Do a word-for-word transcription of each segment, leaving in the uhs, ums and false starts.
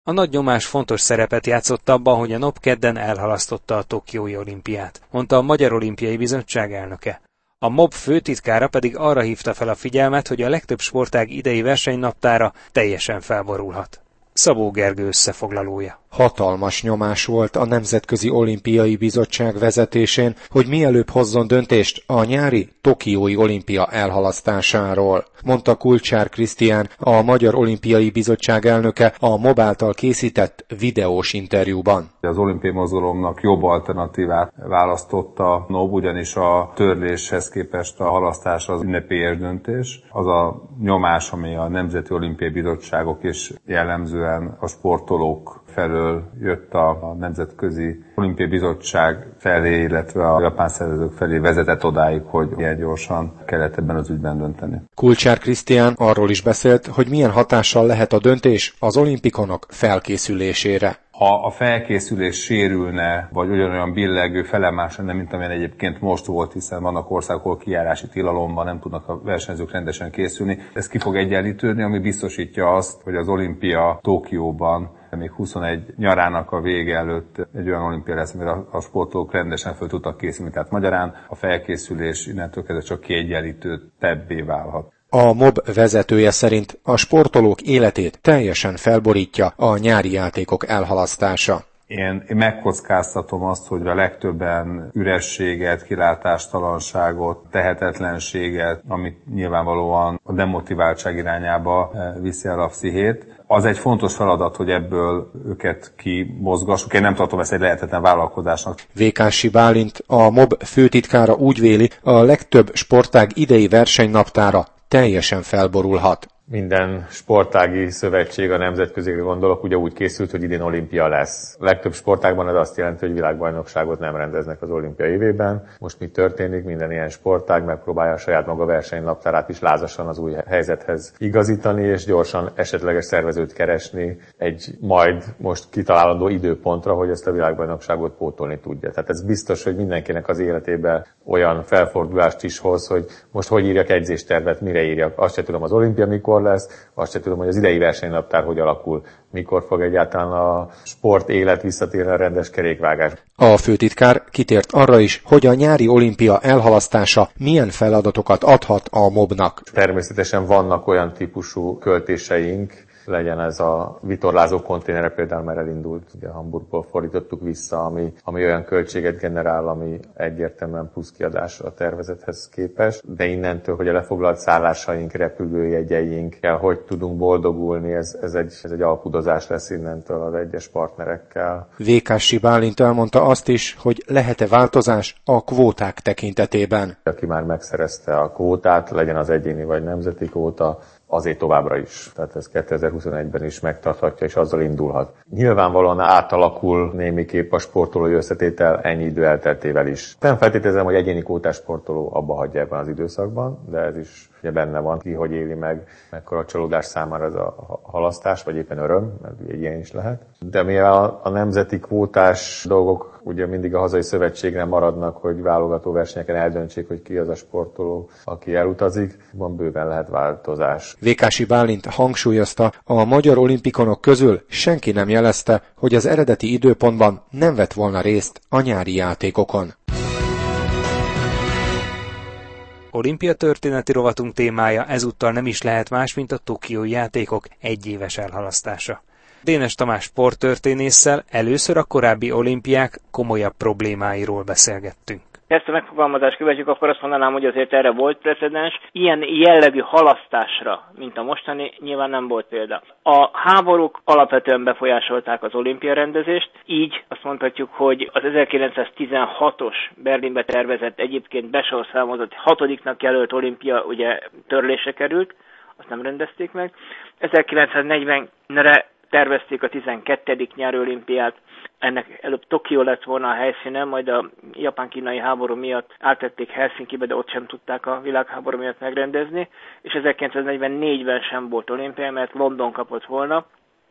A nagy nyomás fontos szerepet játszott abban, hogy a en o pé kedden elhalasztotta a tokiói olimpiát, mondta a Magyar Olimpiai Bizottság elnöke. A em o bé főtitkára pedig arra hívta fel a figyelmet, hogy a legtöbb sportág idei versenynaptára teljesen felborulhat. Szabó Gergő összefoglalója. Hatalmas nyomás volt a Nemzetközi Olimpiai Bizottság vezetésén, hogy mielőbb hozzon döntést a nyári tokiói olimpia elhalasztásáról, mondta Kulcsár Krisztián, a Magyar Olimpiai Bizottság elnöke a em o bé által készített videós interjúban. Az olimpiai mozgalomnak jobb alternatívát választotta a en o bé, ugyanis a törléshez képest a halasztás az ünnepélyes döntés. Az a nyomás, ami a Nemzeti Olimpiai Bizottságok és jellemzően a sportolók felől jött a Nemzetközi Olimpiai Bizottság felé, illetve a japán szervezők felé vezetett odáig, hogy ilyen gyorsan kellett ebben az ügyben dönteni. Kulcsár Krisztián arról is beszélt, hogy milyen hatással lehet a döntés az olimpikonok felkészülésére. Ha a felkészülés sérülne, vagy ugyanolyan billegő, felemás lenne, mint amilyen egyébként most volt, hiszen vannak országok, ahol kijárási tilalom van, nem tudnak a versenyzők rendesen készülni, ez ki fog egyenlítődni, ami biztosítja azt, hogy az olimpia Tokióban még huszonegy nyarának a vége előtt egy olyan olimpia lesz, amire a sportolók rendesen fel tudtak készülni. Tehát magyarán a felkészülés innentől kezdve csak kiegyenlítőbbé válhat. A em o bé vezetője szerint a sportolók életét teljesen felborítja a nyári játékok elhalasztása. Én, én megkockáztatom azt, hogy a legtöbben ürességet, kilátástalanságot, tehetetlenséget, amit nyilvánvalóan a demotiváltság irányába viszi el a pszichét. Az egy fontos feladat, hogy ebből őket kimozgassuk. Én nem tartom ezt egy lehetetlen vállalkozásnak. Vékássi Bálint, a em o bé főtitkára úgy véli, a legtöbb sportág idei versenynaptára teljesen felborulhat. Minden sportági szövetség, a nemzetközikre gondolok, ugye úgy készült, hogy idén olimpia lesz. A legtöbb sportágban ez azt jelenti, hogy világbajnokságot nem rendeznek az olimpia évében. Most mi történik? Minden ilyen sportág megpróbálja a saját maga versenynaptárát is lázasan az új helyzethez igazítani, és gyorsan esetleges szervezőt keresni egy majd most kitalálandó időpontra, hogy ezt a világbajnokságot pótolni tudja. Tehát ez biztos, hogy mindenkinek az életében olyan felfordulást is hoz, hogy most hogy írjak edzéstervet, mire írjak. Azt se tudom, az olimpia mikor lesz, azt sem tudom, hogy az idei versenynaptár hogy alakul, mikor fog egyáltalán a sport élet visszatérni a rendes kerékvágás. A főtitkár kitért arra is, hogy a nyári olimpia elhalasztása milyen feladatokat adhat a em o bé-nak. Természetesen vannak olyan típusú költéseink, legyen ez a vitorlázó konténere például, mert elindult, ugye Hamburgból fordítottuk vissza, ami, ami olyan költséget generál, ami egyértelműen plusz kiadás a tervezethez képest, de innentől, hogy a lefoglalt szállásaink, repülőjegyeinkkel, hogy tudunk boldogulni, ez, ez, egy, ez egy alkudozás lesz innentől az egyes partnerekkel. Vékássi Bálint elmondta azt is, hogy lehet-e változás a kvóták tekintetében. Aki már megszerezte a kvótát, legyen az egyéni vagy nemzeti kvóta, azért továbbra is. Tehát ez kétezer-huszonegyben is megtarthatja, és azzal indulhat. Nyilvánvalóan átalakul némiképp a sportolói összetétel ennyi idő elteltével is. Nem feltételezem, hogy egyéni kvótás sportoló abba hagyja ebben az időszakban, de ez is ugye benne van, ki hogy éli meg, mekkora csalódás számára ez a halasztás, vagy éppen öröm, mert egy ilyen is lehet. De mivel a nemzeti kvótás dolgok ugye mindig a hazai szövetségre maradnak, hogy válogató versenyeken eldöntsék, hogy ki az a sportoló, aki elutazik, van bőven lehet változás. Vékási Bálint hangsúlyozta, a magyar olimpikonok közül senki nem jelezte, hogy az eredeti időpontban nem vett volna részt a nyári játékokon. Olimpia történeti rovatunk témája ezúttal nem is lehet más, mint a tokiói játékok egyéves elhalasztása. Dénes Tamás sporttörténésszel először a korábbi olimpiák komolyabb problémáiról beszélgettünk. Ezt a megfogalmazást követjük, akkor azt mondanám, hogy azért erre volt precedens. Ilyen jellegű halasztásra, mint a mostani, nyilván nem volt példa. A háborúk alapvetően befolyásolták az olimpia rendezést, így azt mondhatjuk, hogy az ezerkilencszáztizenhatos Berlinbe tervezett, egyébként besorszámozott hatodiknak jelölt olimpia ugye törlésre került, azt nem rendezték meg. ezerkilencszáznegyvenre tervezték a tizenkettedik nyári olimpiát, ennek előbb Tokió lett volna a helyszínen, majd a japán-kínai háború miatt áttették Helsinkibe, de ott sem tudták a világháború miatt megrendezni, és ezerkilencszáznegyvennégyben sem volt olimpia, mert London kapott volna.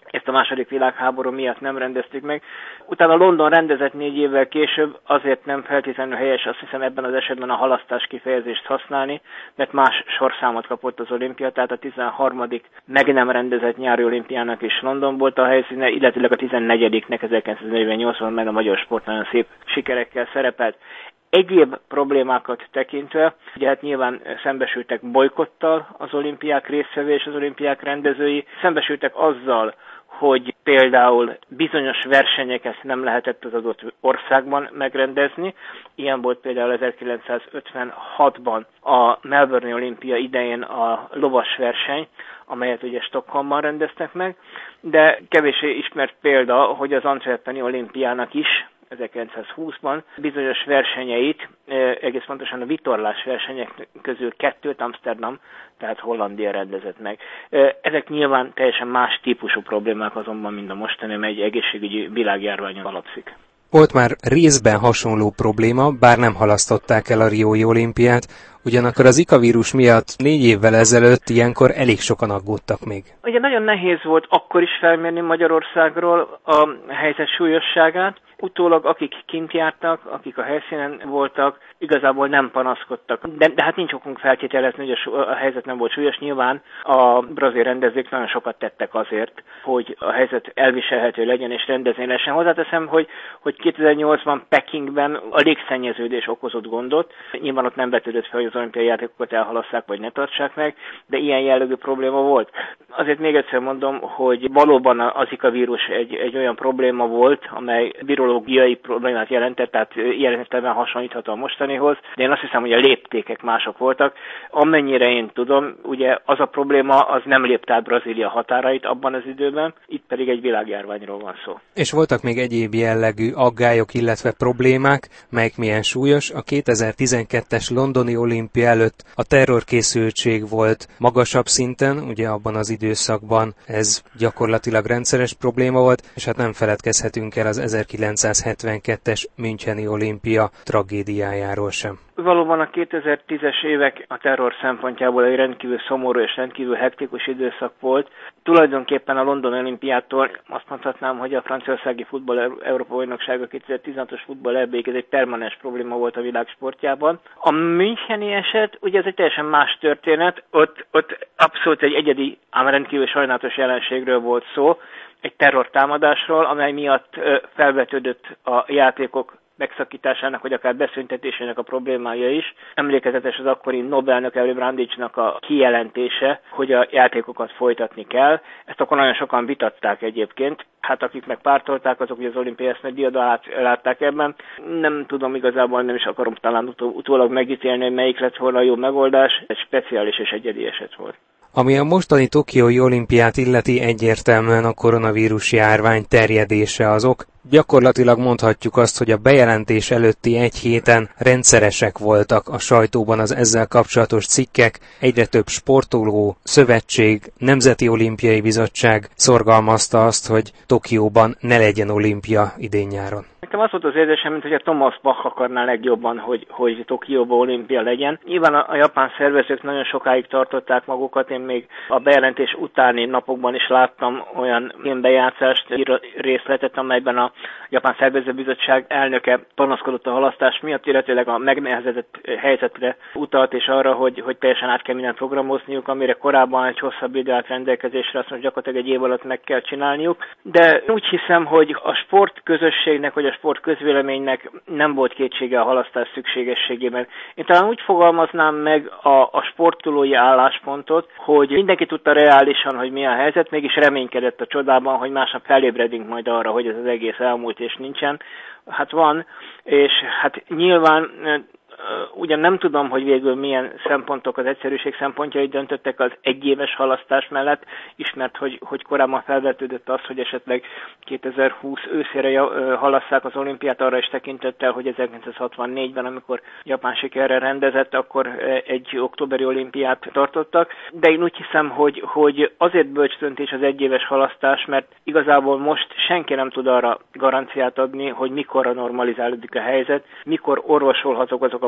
ezt a második világháború miatt nem rendezték meg. Utána London rendezett négy évvel később, azért nem feltétlenül helyes, azt hiszem ebben az esetben a halasztás kifejezést használni, mert más sorszámot kapott az olimpia, tehát a tizenharmadik meg nem rendezett nyári olimpiának is London volt a helyszíne, illetőleg a tizennégyediknek ezerkilencszáznegyvennyolcban meg a magyar sport nagyon szép sikerekkel szerepelt. Egyéb problémákat tekintve, ugye hát nyilván szembesültek bolykottal az olimpiák résztvevői és az olimpiák rendezői, szembesültek azzal, hogy például bizonyos versenyeket nem lehetett az adott országban megrendezni. Ilyen volt például ezerkilencszázötvenhatban a Melbourne olimpia idején a lovas verseny, amelyet ugye Stockholmban rendeztek meg, de kevéssé ismert példa, hogy az Antwerpeni olimpiának is ezerkilencszázhúszban bizonyos versenyeit, egész pontosan a vitorlás versenyek közül kettőt Amsterdam, tehát Hollandia rendezett meg. Ezek nyilván teljesen más típusú problémák azonban, mint a mostani, amely egy egészségügyi világjárványon alapszik. Volt már részben hasonló probléma, bár nem halasztották el a riói olimpiát, ugyanakkor az Zika vírus miatt négy évvel ezelőtt ilyenkor elég sokan aggódtak még. Ugye nagyon nehéz volt akkor is felmérni Magyarországról a helyzet súlyosságát. Utólag akik kint jártak, akik a helyszínen voltak, igazából nem panaszkodtak. De, de hát nincs okunk feltételezni, hogy a, a helyzet nem volt súlyos. Nyilván a brazil rendezők nagyon sokat tettek azért, hogy a helyzet elviselhető legyen és rendezni lehessen. Hozzáteszem, hogy, hogy kétezer-nyolcban Pekingben a légszennyeződés okozott gondot. Nyilván ott nem vetődött fel, hogy az olimpiai játékokat elhalasszák vagy ne tartsák meg, de ilyen jellegű probléma volt. Azért még egyszer mondom, hogy valóban a Zika vírus egy, egy olyan probléma volt, amely virológiai problémát jelentett, tehát ilyen értelemben hasonlítható a mostanihoz, de én azt hiszem, hogy a léptékek mások voltak. Amennyire én tudom, ugye az a probléma az nem lépte át Brazília határait abban az időben, itt pedig egy világjárványról van szó. És voltak még egyéb jellegű aggályok, illetve problémák, melyek milyen súlyos. A kétezer-tizenkettes londoni olimpia előtt a terrorkészültség volt magasabb szinten, ugye abban az időszakban ez gyakorlatilag rendszeres probléma volt, és hát nem feledkezhetünk el az ezerkilencszázhetvenkettes Müncheni olimpia tragédiájáról sem. Valóban a kétezer-tízes évek a terror szempontjából egy rendkívül szomorú és rendkívül hektikus időszak volt. Tulajdonképpen a London olimpiától azt mondhatnám, hogy a franciaországi futball Európa bajnoksága kétezer-tizenhatos futball é bé-ig ez egy permanens probléma volt a világ sportjában. A Müncheni eset, ugye ez egy teljesen más történet, ott, ott abszolút egy egyedi, ám rendkívül sajnálatos jelenségről volt szó, egy terrortámadásról, amely miatt felvetődött a játékok megszakításának, vagy akár beszüntetésének a problémája is. Emlékezetes az akkori Nobelnök Elő Brandicsnak a kijelentése, hogy a játékokat folytatni kell. Ezt akkor nagyon sokan vitatták egyébként. Hát akik meg pártolták, azok ugye az olimpiai eszmediadalát látták ebben. Nem tudom igazából, nem is akarom talán utó, utólag megítélni, hogy melyik lett volna a jó megoldás. Egy speciális és egyedi eset volt. Ami a mostani tokiói olimpiát illeti, egyértelműen a koronavírus járvány terjedése az ok. Gyakorlatilag mondhatjuk azt, hogy a bejelentés előtti egy héten rendszeresek voltak a sajtóban az ezzel kapcsolatos cikkek, egyre több sportoló, szövetség, Nemzeti Olimpiai Bizottság szorgalmazta azt, hogy Tokióban ne legyen olimpia idén-nyáron. Nekem az volt az érzésem, mint hogy a Thomas Bach akarná legjobban, hogy, hogy Tokióban olimpia legyen. Nyilván a, a japán szervezők nagyon sokáig tartották magukat, én még a bejelentés utáni napokban is láttam olyan filmbejátszást, részletet, amelyben a Japán Szervezőbizottság elnöke panaszkodott a halasztás miatt, illetőleg a megnehezedett helyzetre utalt, és arra, hogy, hogy teljesen át kell mindent programozniuk, amire korábban egy hosszabb idő állt rendelkezésre, azt most gyakorlatilag egy év alatt meg kell csinálniuk. De úgy hiszem, hogy a sportközösségnek, vagy a sportközvéleménynek nem volt kétsége a halasztás szükségességében. Én talán úgy fogalmaznám meg a, a sportolói álláspontot, hogy mindenki tudta reálisan, hogy mi a helyzet, mégis reménykedett a csodában, hogy másnap felébredünk majd arra, hogy ez az egész elmúlt és nincsen. Hát van, és hát nyilván ugyan nem tudom, hogy végül milyen szempontok, az egyszerűség szempontjai döntöttek az egyéves halasztás mellett, ismert, hogy, hogy korábban felvetődött az, hogy esetleg kétezer-húsz őszére halasszák az olimpiát, arra is tekintettel, hogy ezerkilencszázhatvannégyben, amikor Japán sikerre rendezett, akkor egy októberi olimpiát tartottak, de én úgy hiszem, hogy, hogy azért bölcs döntés az egyéves halasztás, mert igazából most senki nem tud arra garanciát adni, hogy mikorra normalizálódik a helyzet, mikor orvosolhatók azok a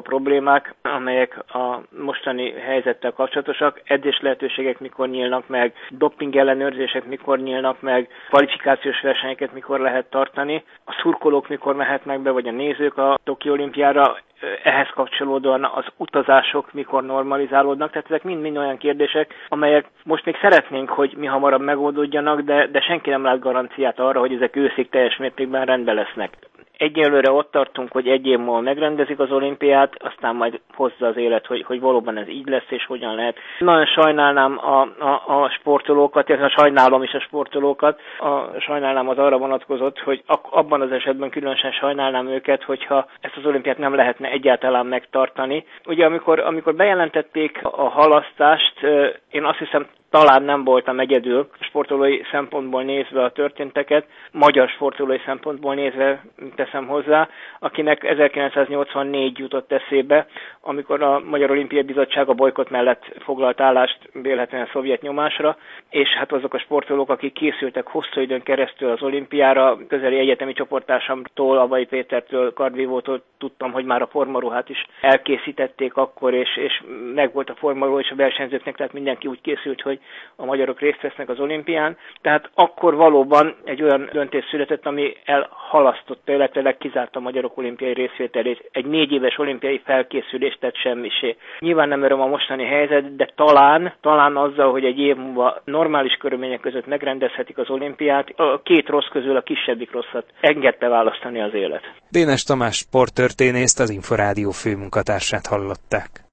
problémák, amelyek a mostani helyzettel kapcsolatosak. Edzés lehetőségek mikor nyílnak meg, doping ellenőrzések mikor nyílnak meg, kvalifikációs versenyeket mikor lehet tartani, a szurkolók mikor mehetnek be, vagy a nézők a Tokió olimpiára, ehhez kapcsolódóan az utazások mikor normalizálódnak, tehát ezek mind-mind olyan kérdések, amelyek most még szeretnénk, hogy mi hamarabb megoldódjanak, de, de senki nem lát garanciát arra, hogy ezek őszig teljes mértékben rendben lesznek. Egyelőre ott tartunk, hogy egy év múlva megrendezik az olimpiát, aztán majd hozza az élet, hogy, hogy valóban ez így lesz, és hogyan lehet. Nagyon sajnálnám a, a, a sportolókat, illetve sajnálom is a sportolókat. A sajnálnám az arra vonatkozott, hogy abban az esetben különösen sajnálnám őket, hogyha ezt az olimpiát nem lehetne egyáltalán megtartani. Ugye amikor, amikor bejelentették a halasztást, én azt hiszem, talán nem voltam egyedül sportolói szempontból nézve a történteket, magyar sportolói szempontból nézve teszem hozzá, akinek ezerkilencszáznyolcvannégy jutott eszébe, amikor a Magyar Olimpiai Bizottság a bolykott mellett foglalt állást vélhetően szovjet nyomásra, és hát azok a sportolók, akik készültek hosszú időn keresztül az olimpiára, közeli egyetemi csoporttársamtól, Avai Pétertől, kardvívótól tudtam, hogy már a formaruhát is elkészítették akkor, és, és megvolt a formaruha és a versenyzőknek, tehát mindenki úgy készült, hogy a magyarok részt vesznek az olimpián. Tehát akkor valóban egy olyan döntés született, ami elhalasztotta, illetve kizárta a magyarok olimpiai részvételét. Egy négy éves olimpiai felkészülést tett semmisé. Nyilván nem öröm a mostani helyzet, de talán, talán azzal, hogy egy év múlva normális körülmények között megrendezhetik az olimpiát, a két rossz közül a kisebbik rosszat engedte választani az élet. Dénes Tamás sporttörténészt, az Inforádió főmunkatársát hallották.